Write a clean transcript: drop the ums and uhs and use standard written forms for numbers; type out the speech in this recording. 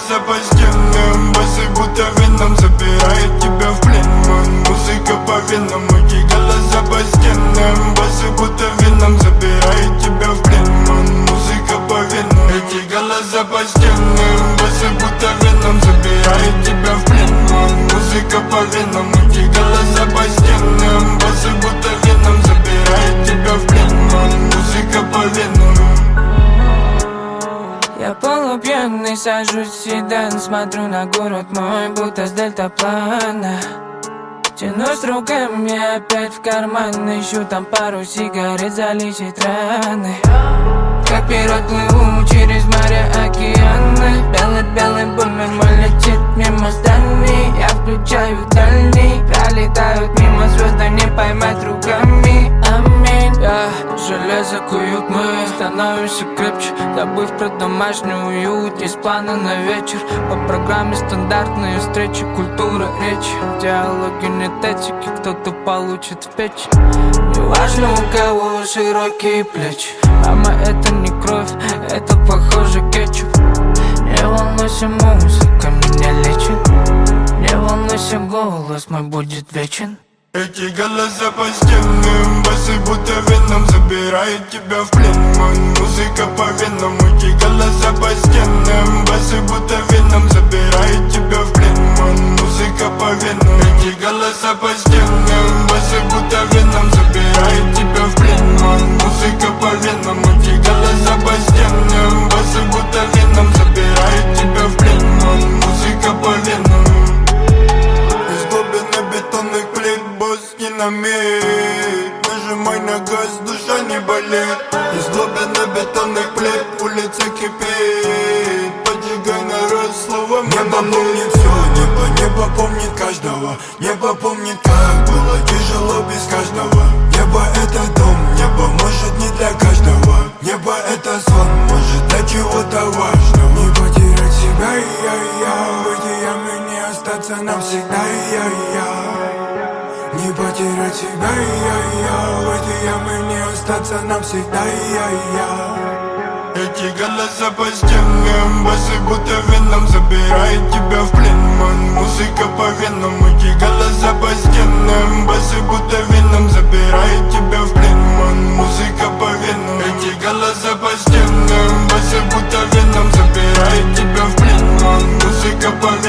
голоса по стенам, басы будто веном забирает тебя в плен, ман. Музыка по венам, эти голоса по стенам, басы будто веном забирает тебя в плен, ман. Музыка по венам, эти голоса по стенам, басы будто веном забирает тебя в плен, ман. Музыка по венам, эти голоса по стенам, басы будто веном забирает тебя в плен, ман. Музыка по венам. Я полупьяный, сажусь в седан, смотрю на город мой, будто с дельтаплана. Тянусь руками опять в карман, ищу там пару сигарет, залечить раны. Как пирот плыву через море, океаны. Белый-белый бумер мой летит мимо зданий. Я включаю дальний, пролетают мимо звезды, не поймать руками. Аминь. Я железо куют мы, становимся крепче, забыв про домашний уют. Есть планы на вечер, по программе стандартные встречи, культура речи. Диалоги нет этики, кто-то получит в печень. Неважно у кого широкие плечи. Мама, это не кровь, это похоже кетчуп. Не волнуйся, музыка меня лечит. Не волнуйся, голос мой будет вечен. Эти голоса по стенам, басы будто веном забирает тебя в плен, ман. Музыка по венам, эти голоса по стенам, басы будто веном забирает тебя в плен, ман. Музыка по венам, эти голоса по стенам, басы будто веном забирает тебя в плен, ман. Музыка по венам, эти голоса по стенам, басы будто веном забирает тебя в плен, ман. Музыка по венам. Из глубины бетонных плит босс динамит. Нажимай на газ, душа не болит. Из глубины бетонных плит улица кипит. Поджигай народ словом. Небо помнит все, небо помнит каждого. Небо помнит, как было тяжело без каждого. Небо это дом, небо может не для каждого. Небо это сон, может для чего-то важного. Не потерять себя, в эти ямы не остаться навсегда, не потерять себя, в эти ямы не остаться навсегда, Эти голоса по стенам, басы будто веном забирает тебя в плен, ман. Музыка по венам, эти голоса по стенам, басы будто веном забирает тебя в плен, ман. Музыка по венам, эти голоса по стенам, басы будто веном забирает тебя в плен, ман. Музыка по венам.